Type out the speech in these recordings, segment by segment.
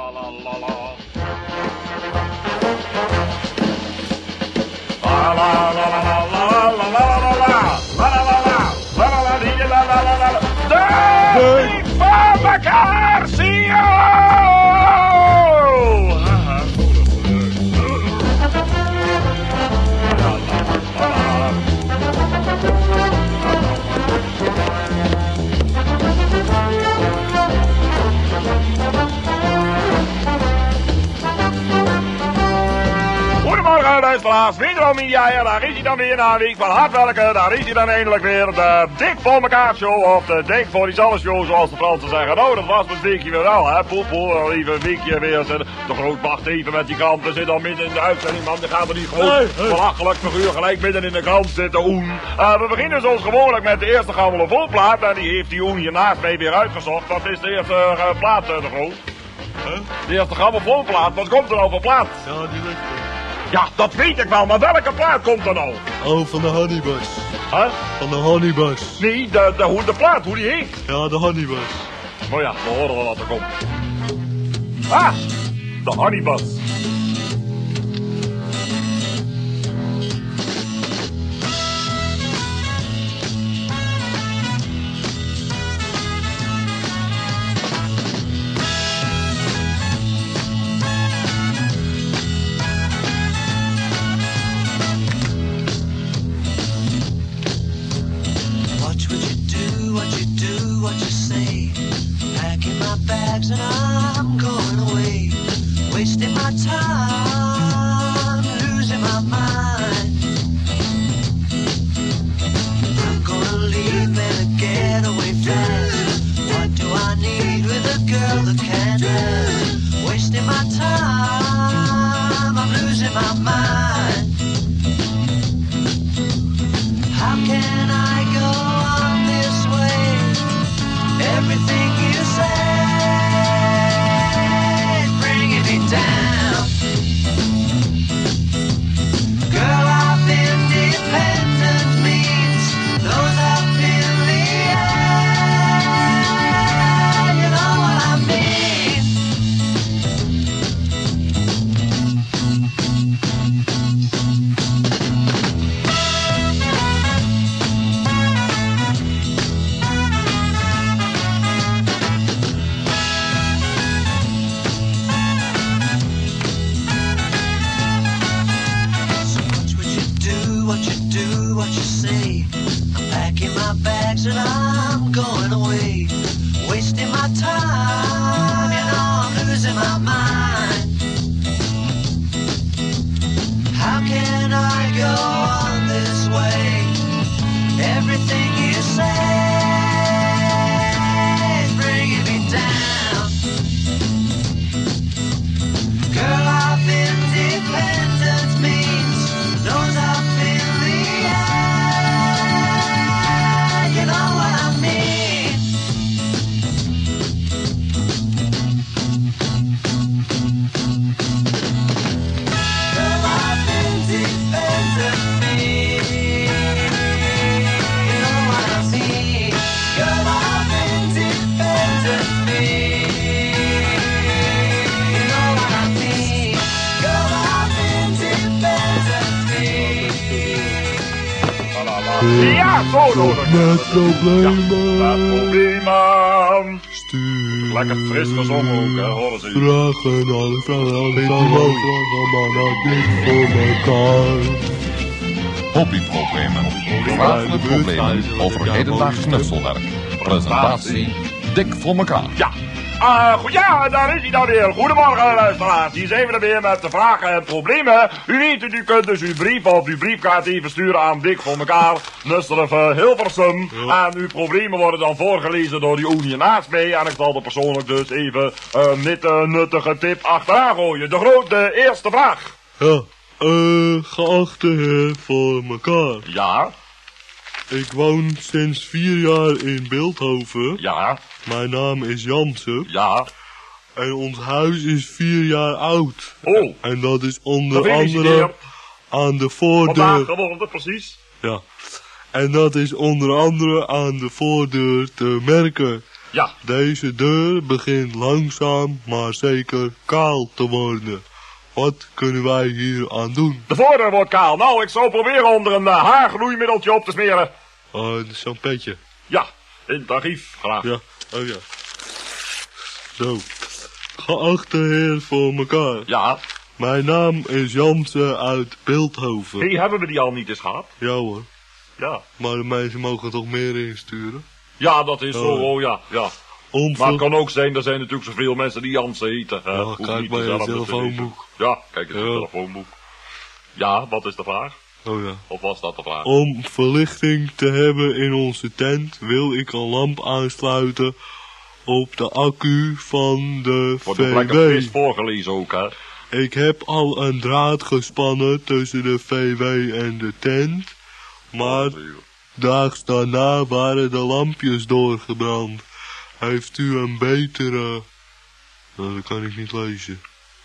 De van elkaar, zie je! Goedemorgen luisteraars, wederom media, daar is hij dan weer na een week van hard werken, daar is hij dan eindelijk weer, de Dik voor mekaar show, of de Dik voor die alles show, zoals de Fransen zeggen. Nou, dat was het weekje weer wel, hè, poepoe, even een weekje weer, de groot wacht even met die krant, er zit al midden in de uitzending, man, die gaat er niet gewoon belachelijk figuur gelijk midden in de krant zitten, Oen. We beginnen zoals gewoonlijk met de eerste gammele volplaat, en die heeft die Oen hier naast mij weer uitgezocht. Wat is de eerste plaat, de Groot? De eerste gammel volplaat, wat komt er nou voor plaat? Ja, die ligt er. Ja, dat weet ik wel, maar welke plaat komt er nou? Oh, van de Honeybus. Huh? Van de Honeybus. Nee, de plaat, hoe die heet. Ja, de Honeybus. Nou ja, we horen wel wat er komt. Ah, de Honeybus. And I'm going away, wasting my time, losing my mind. I'm gonna leave and get away fast. What do I need with a girl that can't last? Wasting my time, I'm losing my mind. How can I go on this way? Everything you say down. Girl, our independence means those up in the air. You know what I mean? And I'm going away, wasting my time, you know I'm losing my mind. How can I go on this way? Everything you say is bringing me down. Girl, our independence means those up in the air. You know what I mean? Girl, I've independent me. You know what I mean? Girl, I've independent me. You know what I mean? Girl, I've independent me. Ja, zo nodig. Met problemen. Ja, met problemen. Stuur. Lekker fris gezongen ook, hè, horen ze. Vragen, alle maar naar Dik voor elkaar. Hobbyproblemen. Vragende problemen over hedendaags knutselwerk. Presentatie Dik voor elkaar. Ja. Goed, ja, daar is hij dan weer. Goedemorgen, luisteraars. Hier zijn we er weer met de vragen en problemen. U weet het, u kunt dus uw brief of uw briefkaart even sturen aan Dik voor elkaar, Nusterf Hilversum. Ja. En uw problemen worden dan voorgelezen door die Oenie naast mij. En ik zal er persoonlijk dus even een nuttige tip achteraan gooien. De grote eerste vraag. Ja, geachte heer voor elkaar. Ja. Ik woon sinds 4 jaar in Beeldhoven. Ja. Mijn naam is Jansen. Ja. En ons huis is 4 jaar oud. Oh. En dat is onder andere aan de voordeur. Vandaag geworden, precies. Ja. En dat is onder andere aan de voordeur te merken. Ja. Deze deur begint langzaam maar zeker kaal te worden. Wat kunnen wij hier aan doen? De voordeur wordt kaal. Nou, ik zou proberen onder een haargloeimiddeltje op te smeren. Zo'n petje. Ja, in tarief, graag. Ja, oh ja. Zo. Geachte heer voor elkaar. Ja. Mijn naam is Jansen uit Beeldhoven. Hey, hebben we die al niet eens gehad? Ja hoor. Ja. Maar de mensen mogen toch meer insturen? Ja, dat is zo, oh ja, ja. Maar het kan ook zijn, er zijn natuurlijk zoveel mensen die Jansen heten. Ja, kijk bij je telefoonboek. Ja, kijk eens in het telefoonboek. Ja, wat is de vraag? Oh ja. Of was dat de vraag? Om verlichting te hebben in onze tent wil ik een lamp aansluiten op de accu van de Wordt ook lekker fris VW. voorgelezen ook, hè? Ik heb al een draad gespannen tussen de VW en de tent, maar daags daarna waren de lampjes doorgebrand. Heeft u een betere... Nou, dat kan ik niet lezen.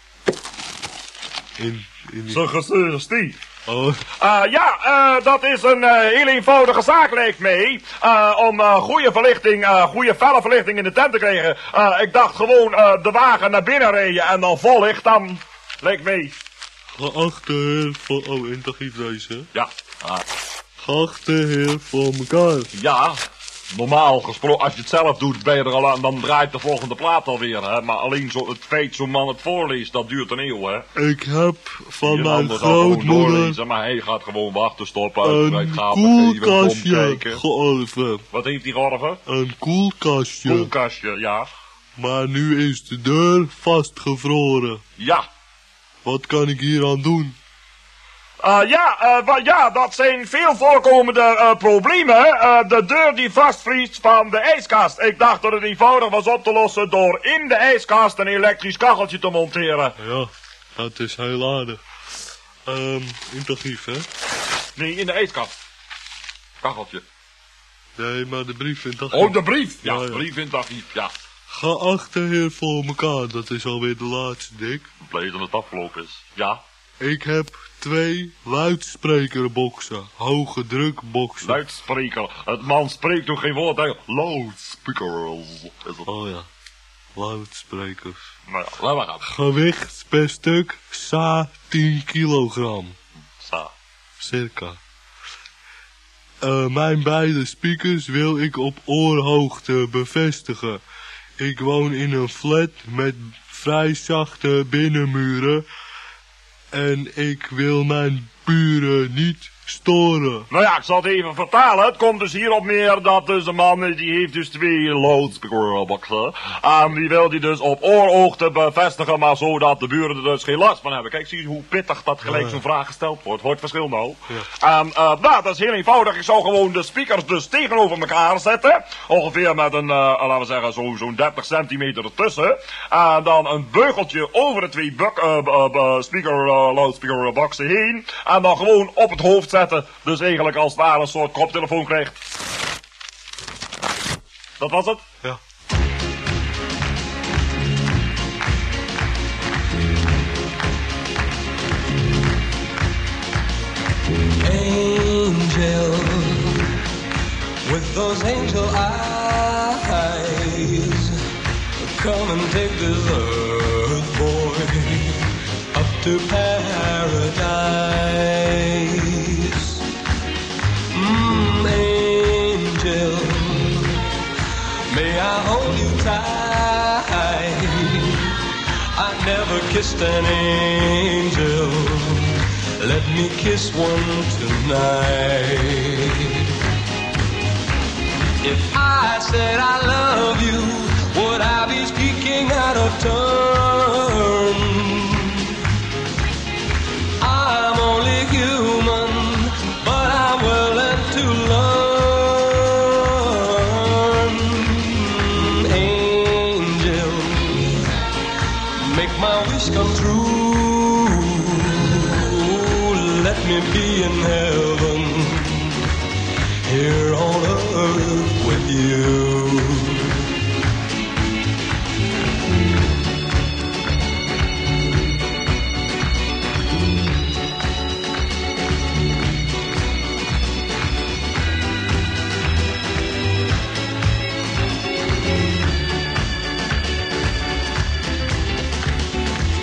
In die... Suggestie. Oh, Dat is een heel eenvoudige zaak, lijkt mij. Om goede verlichting, goede felle verlichting in de tent te krijgen. Ik dacht gewoon de wagen naar binnen rijden en dan vol licht, dan lijkt mij. geachte heer voor... Oh, in tarief deze. Ja. Geachte heer voor elkaar. Ja, normaal gesproken, als je het zelf doet, ben je er al aan, dan draait de volgende plaat alweer, hè. Maar alleen het feit zo'n man het voorleest, dat duurt een eeuw, hè. Ik heb van Die mijn ander gaat gewoon grootmoeder doorlezen, maar hij gaat gewoon wachten, stoppen, een uitgebreid gapen, even koelkastje omkijken. georven. Wat heeft hij georven? Een koelkastje. Koelkastje, ja. Maar nu is de deur vastgevroren. Ja. Wat kan ik hier aan doen? Dat zijn veel voorkomende problemen. De deur die vastvriest van de ijskast. Ik dacht dat het eenvoudig was op te lossen door in de ijskast een elektrisch kacheltje te monteren. Ja, dat is heel aardig. In tarief, hè? Nee, in de ijskast. Kacheltje. Nee, maar de brief in tarief. Oh, de brief. Ja, Ja. brief in tarief, ja. Geachte heer voor elkaar, dat is alweer de laatste, Dick. Blij dat het afgelopen is. Ja. Ik heb 2 luidsprekerboxen, hoge drukboxen. Luidspreker. Het man spreekt toch geen woord, hè? Loudspeakers. Is het. Oh ja, luidsprekers. Nou ja, laat maar gaan. Gewicht per stuk, sa 10 kilogram. Sa. Circa. Mijn beide speakers wil ik op oorhoogte bevestigen. Ik woon in een flat met vrij zachte binnenmuren en ik wil mijn buren niet storen. Nou ja, ik zal het even vertalen. Het komt dus hierop neer dat dus een man, die heeft dus 2 loudspeakerboxen. En die wil die dus op oorhoogte bevestigen, maar zodat de buren er dus geen last van hebben. Kijk, zie je hoe pittig dat gelijk zo'n vraag gesteld wordt. Hoort verschil nou? Ja. En dat is heel eenvoudig. Ik zou gewoon de speakers dus tegenover elkaar zetten. Ongeveer met een, laten we zeggen, zo'n 30 centimeter ertussen. En dan een beugeltje over de 2 loudspeakerboxen heen. En dan gewoon op het hoofd zetten. Dus eigenlijk als het ware een soort koptelefoon krijgt. Dat was het? Ja. Angel, with those angel eyes, come and take this earth boy up to paradise. Angel, may I hold you tight? I never kissed an angel. Let me kiss one tonight. If I said I love you, would I be speaking out of turn? I'm only human, but I'm willing to learn. Angel, make my wish come true. Let me be in heaven, here on earth with you.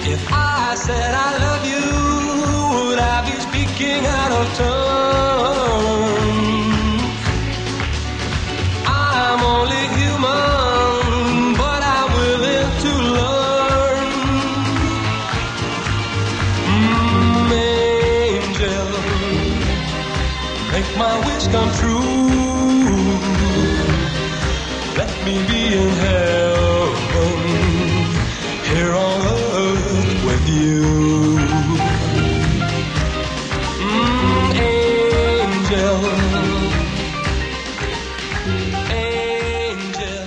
If I said I love you, would I be speaking out of turn? I'm only human, but I'm willing to learn. Angel, make my wish come true. Let me be in heaven, here on earth with you. Angel, angel.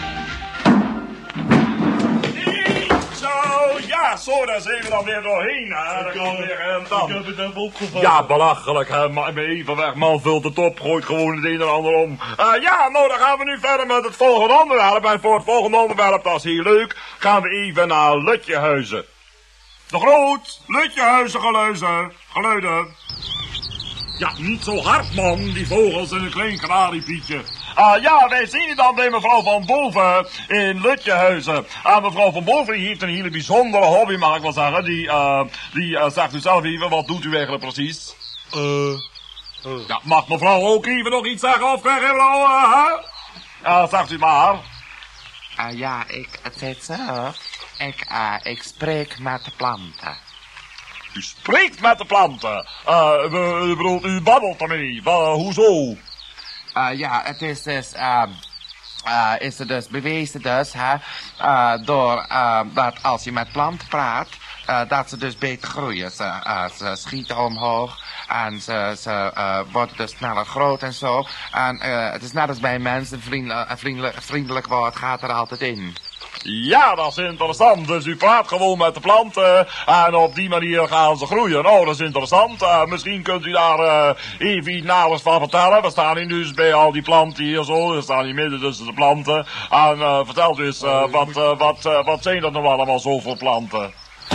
Zo, ja, zo, daar zijn we dan weer doorheen, hè. Dan gaan we weer en dan. Ik heb het even opgevangen. Ja, belachelijk, hè. Maar even weg, man vult het op, gooit gewoon het een en ander om. Ja, nou, dan gaan we nu verder met het volgende onderwerp. En voor het volgende onderwerp, dat is heel leuk, gaan we even naar Lutjehuizen. De Groot, Lutjehuizen geluiden. Ja, niet zo hard, man, die vogels en een klein kanariepietje. Ja, wij zien het dan bij mevrouw van Boven in Lutjehuizen. Mevrouw van Boven die heeft een hele bijzondere hobby, mag ik wel zeggen. Die zegt u zelf even, wat doet u eigenlijk precies? Ja, mag mevrouw ook even nog iets zeggen of krijg je mevrouw, zegt u maar. Ja, het zit zo. Ik spreek met de planten. U spreekt met de planten. U bedoelt, u babbelt ermee. Hoezo? Ja, het is dus, is er dus bewezen dus, hè, door, dat als je met planten praat, dat ze dus beter groeien. Ze schieten omhoog en ze worden dus sneller groot en zo. En het is net als bij mensen, vriendelijk woord gaat er altijd in. Ja, dat is interessant. Dus u praat gewoon met de planten en op die manier gaan ze groeien. Oh, dat is interessant. Misschien kunt u daar even iets naders van vertellen. We staan hier dus bij al die planten hier zo. We staan hier midden tussen de planten. En vertelt u eens, wat zijn dat nou allemaal zo voor planten?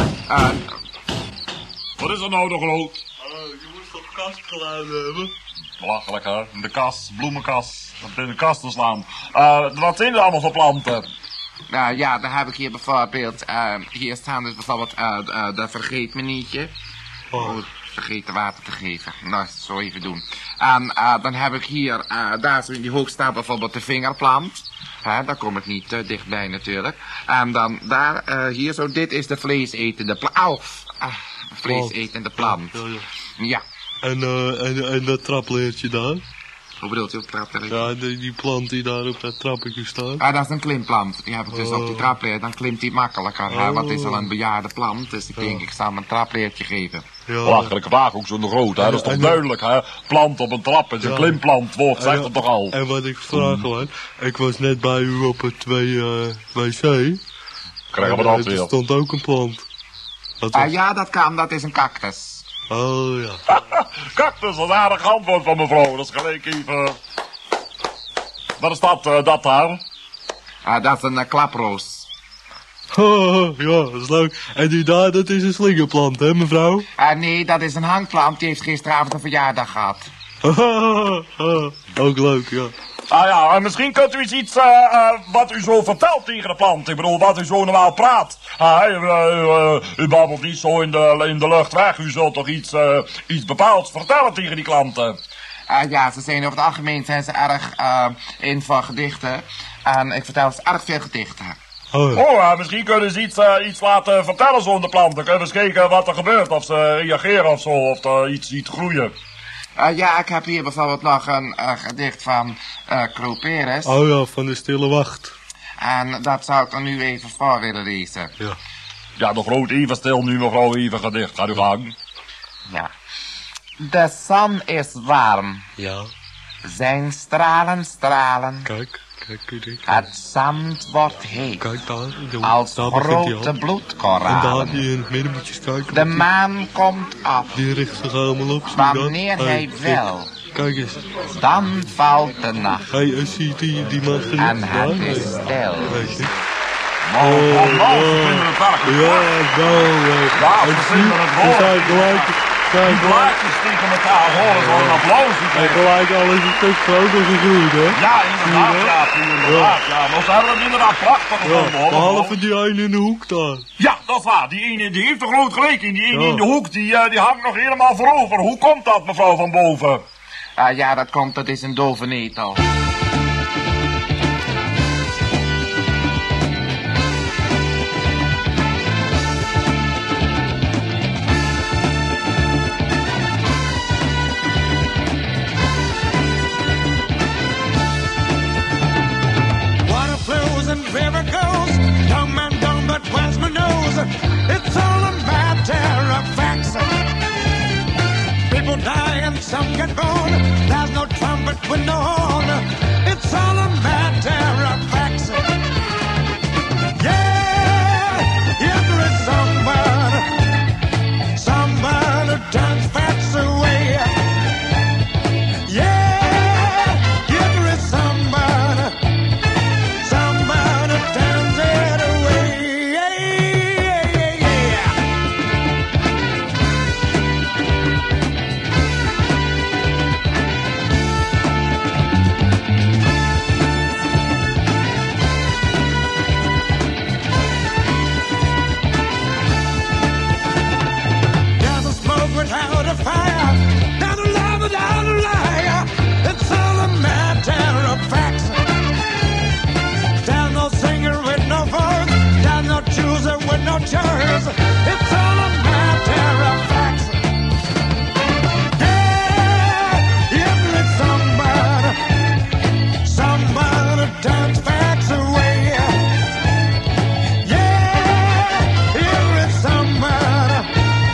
Wat is er nou nog Groot? Je moet toch kastgeluiden hebben? Belachelijk, hè? De kas, bloemenkas. Dat in de kast te slaan. Wat zijn er allemaal voor planten? Ja, dan heb ik hier bijvoorbeeld, hier staan dus bijvoorbeeld de vergeetmenietje. Vergeten water te geven. Nou, zo even doen. En dan heb ik hier, daar zo in die hoek staat bijvoorbeeld de vingerplant. Daar kom ik niet dichtbij natuurlijk. En dan daar, hier zo, dit is de vleesetende plant. Vleesetende plant. Ja. En dat trapleertje daar? Hoe bedoelt u op trapleertje? Ja, die plant die daar op dat trappetje staat. Dat is een klimplant. Die heb ik dus op die trapleer. Dan klimt die makkelijker. Want het is al een bejaarde plant. Dus ik denk, ik zal hem een trapleertje geven. Ja. Belachelijke wagen ook zo'n groot, hè? Dat is toch duidelijk, hè? Plant op een trap is een klimplant, woord zegt het toch al. En wat ik vragen was, ik was net bij u op het wc. Krijgen we dat weer? Er stond ook een plant. Ja, dat kan. Dat is een cactus. Oh ja. Cactus, dat is een aardig antwoord van mevrouw. Dat is gelijk even... Wat is dat daar? Dat is een klaproos. Ja, dat is leuk. En die daar, dat is een slingerplant, hè mevrouw? Nee, dat is een hangplant. Die heeft gisteravond een verjaardag gehad. Ook leuk, ja. Ja, misschien kunt u iets wat u zo vertelt tegen de plant. Ik bedoel, wat u zo normaal praat. U babbelt niet zo in de lucht weg. U zult toch iets bepaalds vertellen tegen die klanten. Ja, ze zijn over het algemeen zijn ze erg in van gedichten. En ik vertel ze erg veel gedichten. Misschien kunnen ze iets laten vertellen zo in de planten. Kunnen we eens kijken wat er gebeurt. Of ze reageren of zo. Of er iets groeien. Ja, ik heb hier bijvoorbeeld nog een gedicht van Kroperis. Oh ja, van de Stille Wacht. En dat zou ik dan nu even voor willen lezen. Ja. Ja, de Groot, even stil nu, mevrouw, even gedicht. Gaat u gang. Ja. De zon is warm. Ja. Zijn stralen. Kijk u dit. Het zand wordt heet. Kijk daar. Als daar begint hij grote al. bloedkoralen. En daar hier in het midden moet je eens kijken. De maan komt af. Die richt zich helemaal op. Zie je dat? Wanneer hij wil. Kijk eens. Dan valt de nacht. Ziet die man gericht En daar? het is stil. Weet je. Ja, En zie, we zijn gelijk... Die blaadjes tegen elkaar horen voor een applaus. En gelijk alles een stuk groter gegroeid, hè? Ja, inderdaad. Ja, maar ze hebben het inderdaad prachtig gevonden, hoor. Behalve die ene in de hoek daar. Ja, dat is waar. Die ene die heeft er groot gelijk in. Die ene in de hoek, die hangt nog helemaal voorover. Hoe komt dat, mevrouw van boven? Ja, dat is een dove netel. River goes, young man gone, but where's my nose? It's all a matter of facts. People die and some get born. There's no trumpet with no horn. It's all a matter of facts. Yeah, there is someone who turns facts away. Yeah. Without a fire, down a lie without a liar. It's all a matter of facts. There's no singer with no voice. There's no chooser with no choice. It's all a matter of facts. Yeah, it's someone who turns facts away. Yeah, it's someone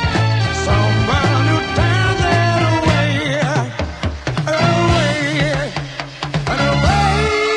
who turns it away, away, and away.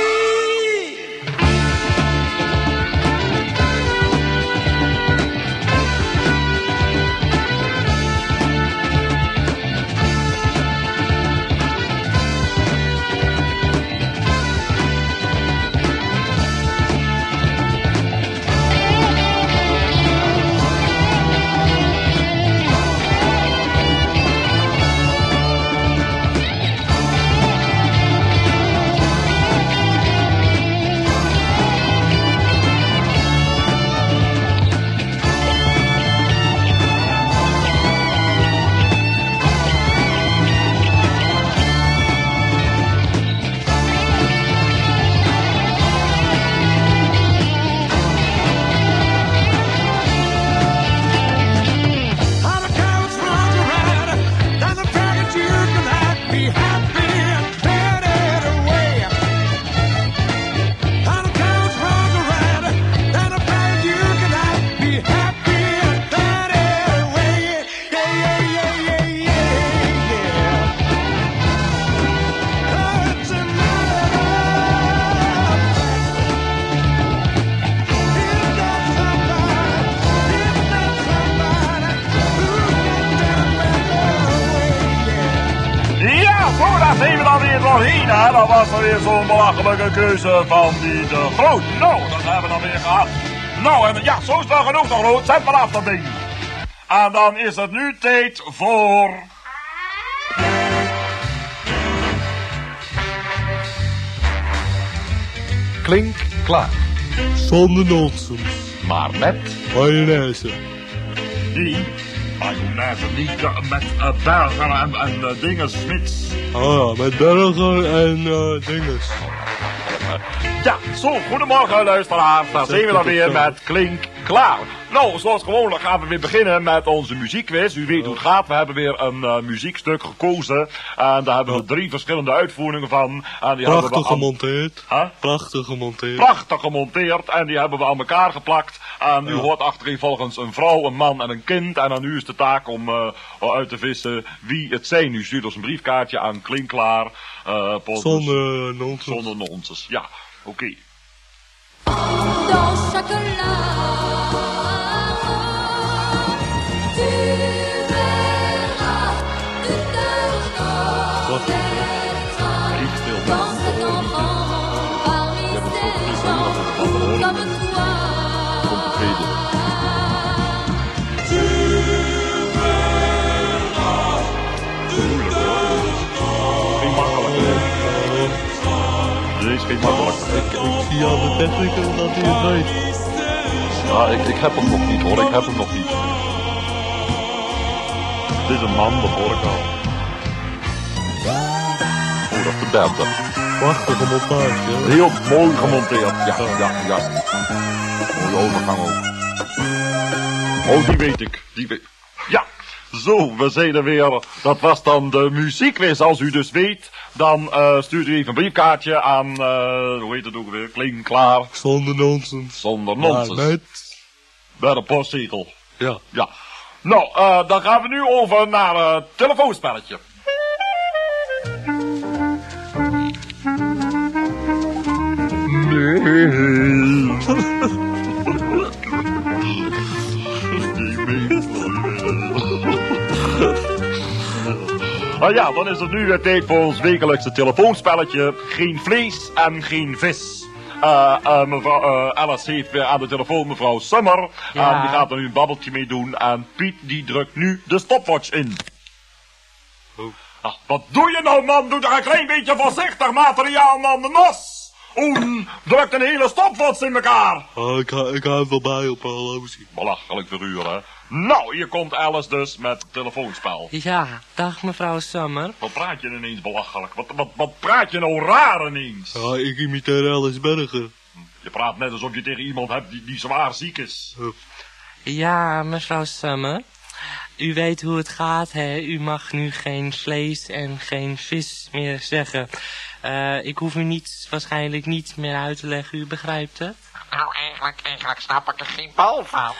Dat was er weer zo'n belachelijke keuze van die de Groot. Nou, dat hebben we dan weer gehad. Nou, en ja, zo is wel genoeg nog, Groot. Zet maar af dat ding. En dan is het nu tijd voor... Klink klaar. Zonder nonsens. Maar met... Mayonaise. Die mayonaise niet met bergen en dingen smits. Ah, met bergen en dinges. Ja, zo, goedemorgen luisteraars. Daar zijn we dan weer met Klink Klaar. Nou, zoals gewoonlijk gaan we weer beginnen met onze muziekquiz. U weet hoe het gaat. We hebben weer een muziekstuk gekozen. En daar hebben we 3 verschillende uitvoeringen van. En die Prachtig gemonteerd. Huh? Prachtig gemonteerd. Prachtig gemonteerd. En die hebben we aan elkaar geplakt. En u hoort achtereenvolgens een vrouw, een man en een kind. En dan nu is de taak om uit te vissen wie het zijn. U stuurt ons een briefkaartje aan Klinkklaar. Zonder nonsens. Zonder nonsens, ja. Oké. Dans chaque larme, tu verras tout un être dans cet enfant parmi ces gens comme toi. Tu verras tout Dit is geen makkelijk. Ik zie aan de technicus dat hij het weet. Ja, ik heb hem nog niet hoor, ik heb hem nog niet. Het is een man, dat hoor ik al. Oh, dat is de bende. Prachtige montage, hè? Heel mooi gemonteerd. Ja. Mooie overgang ook. Oh, die weet ik. Ja, zo, we zijn er weer. Dat was dan de muziekquiz. Als u dus weet, dan stuurt u even een briefkaartje aan, hoe heet het ook weer? Kling klaar. Zonder nonsens. Zonder nonsens. Ja, Bij de postzegel. Ja. Ja. Nou, dan gaan we nu over naar het telefoonspelletje. Nou ja, dan is het nu weer tijd voor ons wekelijkse telefoonspelletje. Geen vlees en geen vis. Mevrouw Alice heeft weer aan de telefoon mevrouw Summer. Ja. En die gaat er nu een babbeltje mee doen. En Piet die drukt nu de stopwatch in. Ah, wat doe je nou man? Doe er een klein beetje voorzichtig materiaal aan de nos. Drukt een hele stopwatch in elkaar. Ik hou het wel bij op horloge. Belachelijk figuur, hè. Nou, hier komt Alice dus met telefoonspel. Ja, dag mevrouw Summer. Wat praat je ineens belachelijk? Wat praat je nou raar ineens? Ja, ik imiteer Alice Berger. Je praat net alsof je tegen iemand hebt die zwaar ziek is. Ja, mevrouw Summer. U weet hoe het gaat, hè? U mag nu geen vlees en geen vis meer zeggen. Ik hoef u waarschijnlijk niet meer uit te leggen, u begrijpt het? Nou, eigenlijk snap ik er geen bal van.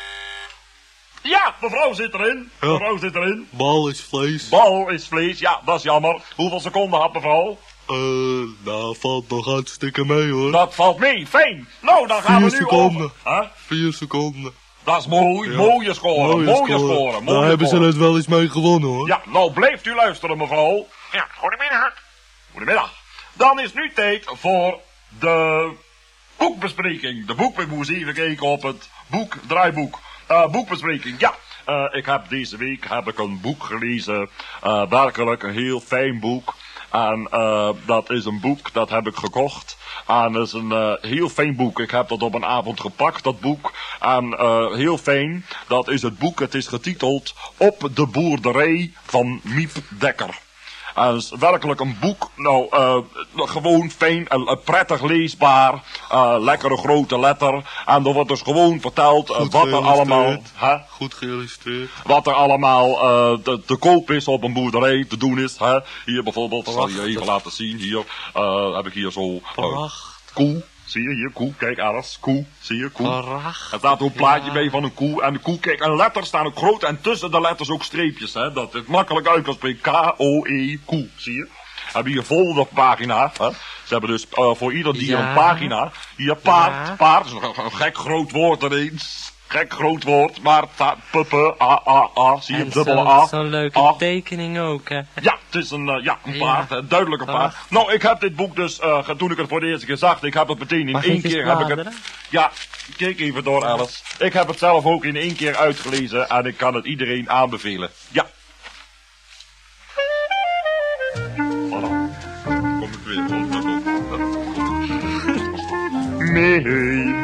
Ja, mevrouw zit erin. Ja. Mevrouw zit erin. Bal is vlees. Bal is vlees, ja, dat is jammer. Hoeveel seconden had mevrouw? Nou, valt nog hartstikke mee, hoor. Dat valt mee, fijn. Nou, dan gaan 4 we nu seconden. over. 4 seconden. Dat is mooi, Ja. mooie score, mooie score. Daar hebben ze het wel eens mee gewonnen, hoor. Ja, nou blijft u luisteren, mevrouw. Ja, goedemiddag. Goedemiddag. Dan is nu tijd voor de boekbespreking. Ik moest even kijken op het draaiboek. Boekbespreking, ja. Deze week heb ik een boek gelezen. Werkelijk een heel fijn boek. En dat is een boek, dat heb ik gekocht. En dat is een heel fijn boek. Ik heb dat op een avond gepakt, dat boek. En heel fijn, dat is het boek. Het is getiteld Op de boerderij van Miep Dekker. Het is werkelijk een boek, gewoon fijn, prettig leesbaar, lekkere grote letter. En er wordt dus gewoon verteld wat er allemaal... Goed geïllustreerd. Wat er allemaal te koop is op een boerderij, te doen is. Hier bijvoorbeeld, ik zal je even laten zien. Hier heb ik hier zo koe. Zie je hier, koe, kijk Alice, koe, zie je, koe. Er staat ook een plaatje bij van een koe. En de koe, kijk, en letters staan ook groot en tussen de letters ook streepjes, hè. Dat het makkelijk uit kan spreken. K-O-E, koe, zie je. Hebben hier folderpagina, hè. Ze hebben dus voor ieder dier een pagina. Hier paard, paard, is nog een gek groot woord ineens. Gek groot woord, maar puppe, a, zie je, dubbele a. Zo'n leuke tekening ook, hè? Ja, het is een paard, een duidelijke paard. Nou, ik heb dit boek dus, toen ik het voor de eerste keer zag, ik heb het meteen in één keer, heb ik het... Ja, kijk even door, Alice. Ik heb het zelf ook in één keer uitgelezen en ik kan het iedereen aanbevelen. Ja. Voilà. Kom ik weer, nee.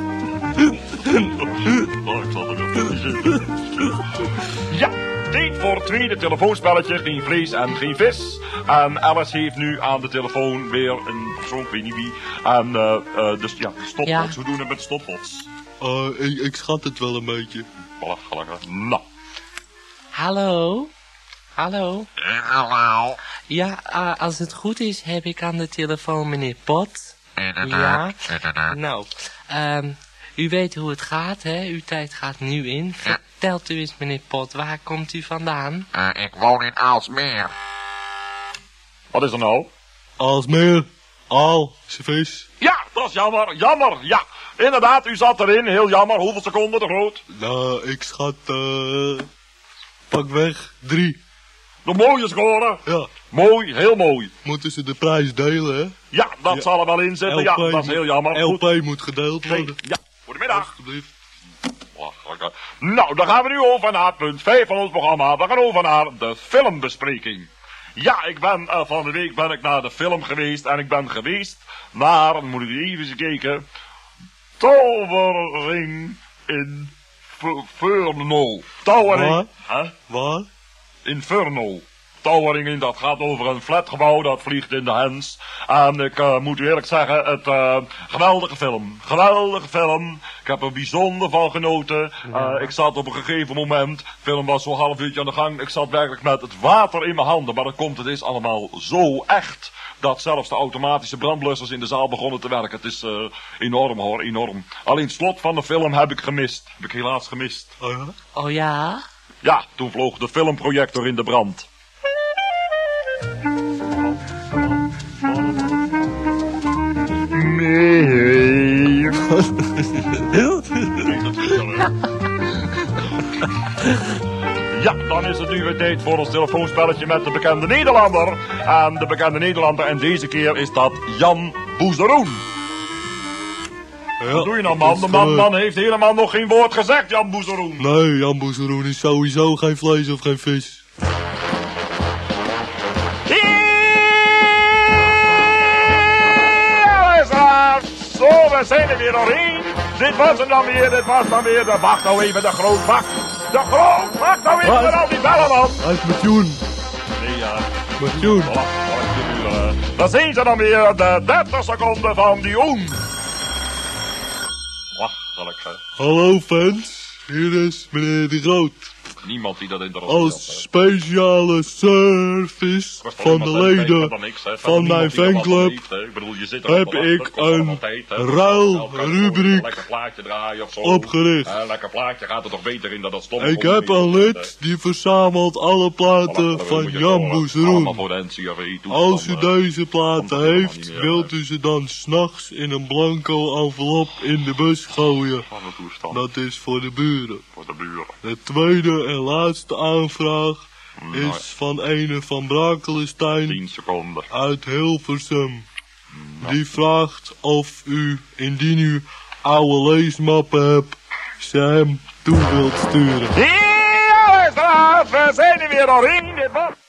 Oh, ik zal er weer zitten. Ja, tijd voor het tweede telefoonspelletje. Geen vlees en geen vis. En Alice heeft nu aan de telefoon weer een persoon, ik weet niet wie. En dus ja, stopwatch. Ja. We doen het met stopwatch. Ik schat het wel een beetje. Belachelijk, hè? Nou. Hallo? Hallo? Hallo. Ja, als het goed is, heb ik aan de telefoon meneer Pot. Inderdaad. Nou, u weet hoe het gaat, hè? Uw tijd gaat nu in. Vertelt u eens, meneer Pot, waar komt u vandaan? Ik woon in Aalsmeer. Wat is er nou? Aalsmeer. Aal. Vis. Ja, dat is jammer, jammer, ja. Inderdaad, u zat erin, heel jammer. Hoeveel seconden te groot? Nou, ik schat, pak weg 3. De mooie score. Ja. Mooi, heel mooi. Moeten ze de prijs delen, hè? Ja, dat zal er wel in zitten. Ja, dat is heel jammer. LP moet gedeeld worden. Ja, goedemiddag. Alsjeblieft. Nou, dan gaan we nu over naar punt 5 van ons programma. We gaan over naar de filmbespreking. Ja, van de week ben ik naar de film geweest. En ik ben geweest naar, dan moet ik even kijken, Tovering Inferno. Towering. Wat? Hè? Wat? Inferno. Towering, dat gaat over een flatgebouw, dat vliegt in de hens. En ik moet u eerlijk zeggen, geweldige film. Geweldige film. Ik heb er bijzonder van genoten. Ik zat op een gegeven moment, de film was zo'n half uurtje aan de gang, ik zat werkelijk met het water in mijn handen. Maar dat komt, het is allemaal zo echt, dat zelfs de automatische brandblussers in de zaal begonnen te werken. Het is enorm hoor, enorm. Alleen het slot van de film heb ik gemist. Heb ik helaas gemist. Oh ja? Oh ja? Ja, toen vloog de filmprojector in de brand. Nee. Ja, dan is het nu weer tijd voor ons telefoonspelletje met de bekende Nederlander. En de bekende Nederlander, en deze keer is dat Jan Boezeroen. Ja, Wat doe je nou, man? De man heeft helemaal nog geen woord gezegd, Jan Boezeroen. Nee, Jan Boezeroen is sowieso geen vlees of geen vis. Zo, we zijn er weer doorheen. Dit was hem dan weer, Wacht nou even, de Groot, wacht. De Groot, wacht nou even met al die bellen, man. Hij is met Joen. Nee, ja. Met Joen. Dan zijn ze dan weer de 30 seconden van die Oen. Wachtelijk, hè. Hallo fans, hier is meneer De Groot. Niemand die dat interesseert. Als speciale service van de leden van mijn fanclub heb ik een ruilrubriek opgericht. Lekker plaatje gaat er toch beter in dan dat stomme. Ik heb een lid die verzamelt alle platen van Jan Boezeroen. Als u deze platen heeft, wilt u ze dan 's nachts in een blanco envelop in de bus gooien. Dat is voor de buren. De tweede en laatste aanvraag is van ene van Brakelenstein 10 seconden. uit Hilversum. Die vraagt of u, indien u oude leesmappen hebt, ze hem toe wilt sturen. Ja, luisteraars, we zijn er weer doorheen. Dit was...